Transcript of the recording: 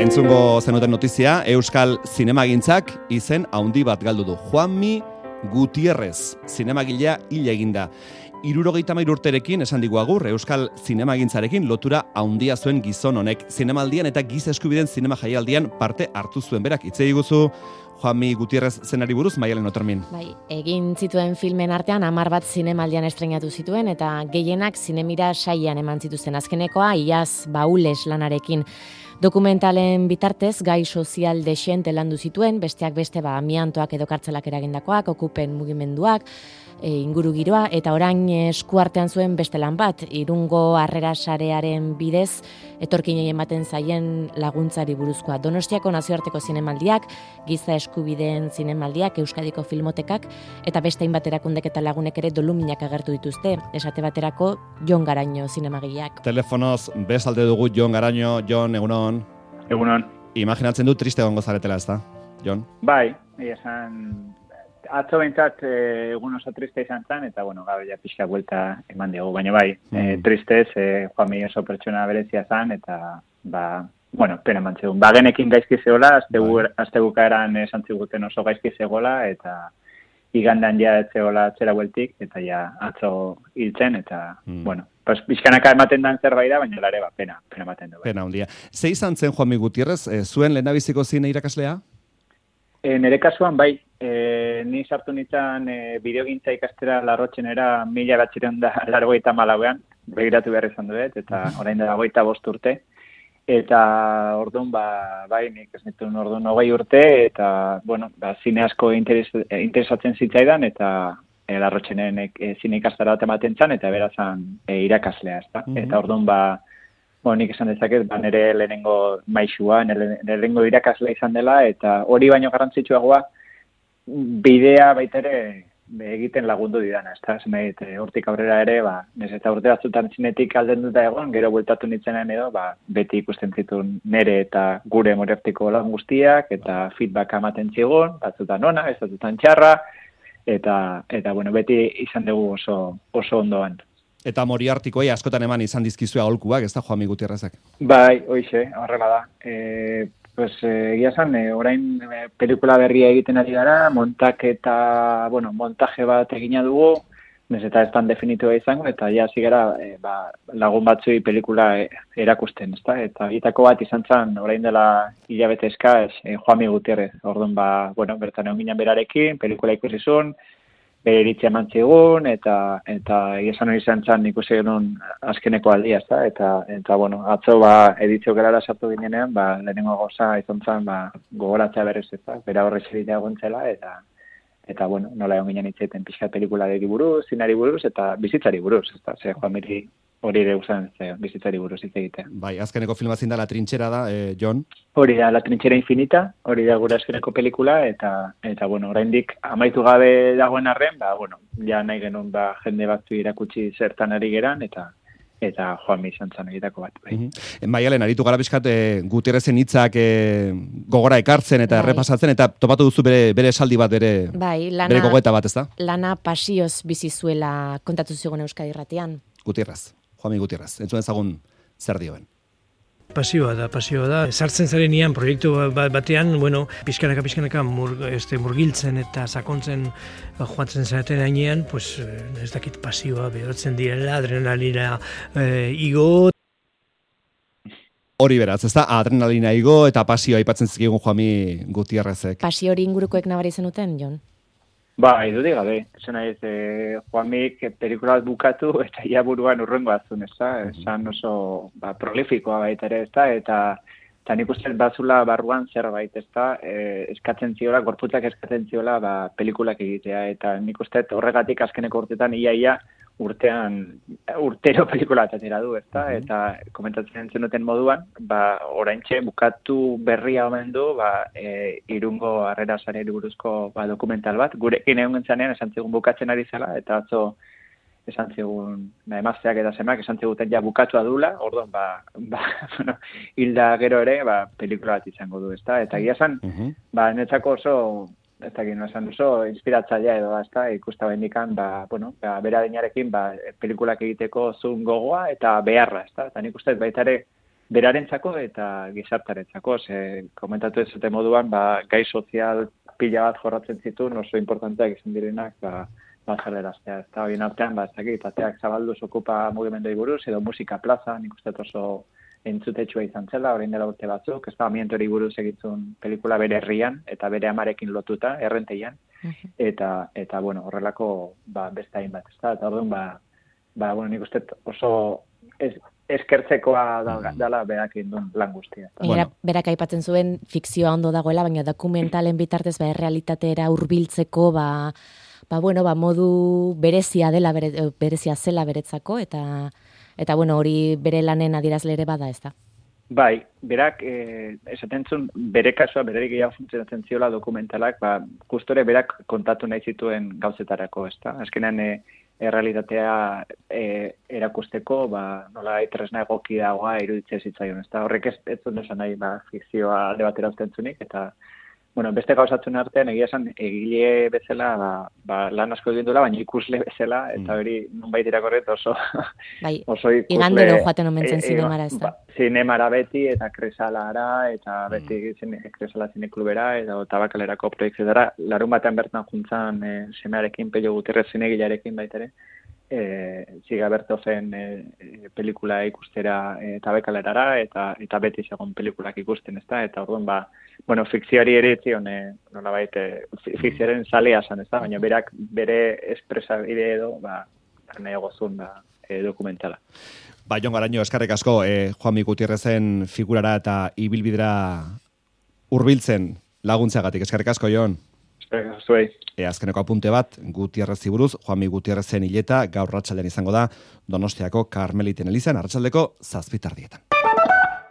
Entzungo zenuten notizia, Euskal Zinemagintzak izen handi bat galdu du. Juanmi Gutierrez, zinemagilea hil eginda. 73 urterekin esan digu agur, Euskal Zinemagintzarekin lotura handia zuen gizon honek. Zinemaldian eta giza eskubideen zinema jaialdian parte hartu zuen berak. Hitz eguzu Juanmi Gutierrez zenari buruz, Maialen Otermin. Bai, egin zituen filmen artean 10 bat zinemaldian estreinatu zituen eta gehienak zinemira saian eman zituzten. Azkenekoa iaz Baules lanarekin. Dokumentalen bitartez gai sozial dexente landu zituen, besteak beste amiantoak edo kartzelak eragindakoak, okupen mugimenduak, inguru giroa, eta orain eskuartean zuen beste lan bat, Irungo Harrera Sarearen bidez, etorkinei ematen zaien laguntzari buruzkoa. Donostiako nazioarteko zinemaldiak, giza eskubideen zinemaldiak, Euskadiko filmotekak, eta beste hainbat erakundek eta lagunek ere doluminak agertu dituzte, esate baterako Jon Garaño zinemagileak. Telefonoz, bezalde dugu Jon Garaño. Jon, egunon. Egunon. Imaginatzen du triste egongo zaretela, ezta, Jon? Bai, esan atzo behintzat egun oso triste izan zen, eta gaur ja pixka buelta eman dugu, baina bai, tristez, Juanmi oso pertsona berezia zen, eta pena eman zegoen. Genekin gaizki zegoela, azte bukaeran esan ziguten oso gaizki zegoela, eta igandan ja ez zegoela atzera bueltik, eta ja atzo hiltzen, eta, pixkanaka ematen dan zerbait da, baina lare pena ematen du. Pena handia. Ze izan zen Juanmi Gutierrez, zuen lehendabiziko zine irakaslea? Nere kasuan, bai, ni sartu nintzen bideogintza ikastera Larrotxenera 1984an, begiratu behar izan duet, eta orain da 25 urte, eta orduan, bai, nik ez nituen orduan 20 urte, eta, zine asko interesatzen zitzaidan, eta Larrotxenen zine ikastara bat ematen zan, eta berazan irakaslea, ezta? Eta orduan, nik esan dezaket, nire lehenengo maisua, nire lehenengo irakaslea izan dela, eta hori baino garrantzitsuagoa, bidea baita ere egiten lagundu didana, ezta? Hortik aurrera ere, nez eta urte batzutan zinetik alden duta egon, gero bueltatu nintzenean edo, beti ikusten zituen nire eta gure Moriartiko lan guztiak, eta feedback ematen zigun, batzutan ona, ez batzutan txarra, eta beti izan dugu oso ondoan. Eta Moriartikoei askotan eman izan dizkizue aholkuak, ez da, Juanmi Gutierrezak? Bai, hoize, horrela da. Egia esan, orain pelikula berria egiten ari gara, montaje bat egina dugu, nez eta ez tan definitua izango, eta ja zigara lagun batzui pelikula erakusten, ezta? Eta egitako bat izan zen, orain dela hilabete eskaz, Juanmi Gutierrez. Orduan, bertan egon ginen berarekin, pelikula ikusi zuen, bere iritzia eman zigun, eta esan hori izan zen ikusi genuen azkeneko aldia, ezta? Eta atzo editzio gelara sartu ginenean, lehenengo goza izan zen gogoratzea berez, ezta? Bera horre zeritea gontzela, eta nola egon ginen itzaiten pixka pelikulari buruz, zinari buruz, eta bizitzari buruz, ezta? Juanmiri hori ere usan bizitzari buruz hitz egitea. Bai, azkeneko filma zin da La Trinchera da, Jon? Hori da, La Trinchera Infinita, hori da gure azkeneko pelikula, eta oraindik amaitu gabe dagoen arren, ja nahi genuen jende batzu irakutsi zertan ari geran, eta Juanmi izan zen egitako bat. Maialen, aritu gara pixkat Gutierrezen hitzak gogora ekartzen eta errepasatzen, eta topatu duzu bere esaldi bat, bere gogoeta bat, ez da? Lana pasioz bizi zuela kontatu zigun Euskadi Irratian. Gutierrez, Juanmi Gutierrez, entzuen ezagun zer dioen. Pasioa da. Sartzen zarenean proiektu batean, pixkanaka murgiltzen eta sakontzen joatzen zaten hainean, ez dakit pasioa berotzen direla, adrenalina igo. Hori beraz, ez da, adrenalina igo eta pasioa aipatzen zikigun Juanmi Gutierrezek. Pasio hori ingurukoek nabari zenuten, Jon? Dudik gabe. Esan nahiz, Juanmik pelikula bat bukatu eta ia buruan urrengo azun, ez da? Esan oso prolifikoa baita ere, ez da? Eta nik uste bazula barruan zerbait, ez da? Eskatzen ziola, gorputzak eskatzen ziola pelikulak egitea, eta nik uste horregatik azkeneko urtetan ia urtero pelikula atera du, ezta? Eta komentatzen zenuten moduan, oraintxe bukatu berria omen du, Irungo Harrera Sareari buruzko dokumental bat. Gurekin egon gentzanean esan zigun bukatzen ari zela, eta atzo esan zigun, emazteak eta semak esan ziguten ja bukatua dula, orduan, hilda gero ere, pelikula bat izango du, ezta? Eta egia esan, netzako oso, ez dakit, oso inspiratzailea edo, ezta, ikusta bendikan, bera deinarekin, pelikulak egiteko zuen gogoa eta beharra, ezta? Eta nik uste baita ere, berarentzako eta gizartarentzako. Komentatu ez zuten moduan, gai sozial pila bat jorratzen zituen, oso importanteak izan direnak, jaleraztea. Eta horien artean, ez dakit, ateak zabalduz okupa mugimendoi buruz, edo musika plaza, nik uste oso entzutetsua izan zela, orain dela urte batzuk, amientori buruz egitzun pelikula bere herrian, eta bere amarekin lotuta, errenteian, eta bueno, horrelako, beste hainbat, eta orduan, bueno, nik uste oso eskertzekoa dala berak indun lan guztia. Berak aipatzen zuen fikzioa ondo dagoela, baina dokumentalen bitartez, errealitatera hurbiltzeko, modu berezia dela, berezia zela beretzako, eta bueno, hori bere lanen adierazle ere bada, ez da? Bai, berak, esaten zuen, bere kasua, bererik gehiago funtzionatzen ziola dokumentalak, justore berak kontatu nahi zituen gauzetarako, ez da? Azkenean, errealitatea erakusteko, nola tresna egoki dagoa iruditzen zitzaion, ez da? Horrek ez zuen esan nahi, fikzioa alde batera uzten zunik, eta bueno, beste gauzatzen artean, egia esan, egile bezala, lan asko egin duela, baina ikusle bezala, eta hori, nonbait irakorret oso ikusle. Igandero joaten omentzen zinemara, ez da? Zinemara beti, eta kresalara, eta beti kresala zineklubera, eta tabakalerako proiektzetara, larun batean bertan juntzan semearekin, Pello Gutierrez zinegilarekin baitere, Ziga Bertofen pelikula ikustera tabakalerara, eta beti segon pelikulak ikusten, ez da? Eta orduan, bueno, fikzioari ere zion, nolabait, fikzioaren zalea zan, ez da? Baina berak bere espresabide edo, nahi gozun dokumentala. Jon Garaño, eskarrik asko, Juanmi Gutierrezen figurara eta ibilbidera hurbiltzen laguntzeagatik. Eskarrik asko, Jon. Eskarrik asko, azkeneko apunte bat, Gutierrezi buruz, Juanmi Gutierrezen hileta, gaur arratsaldean izango da, Donostiako Karmeliten elizan, arratsaldeko 7:00.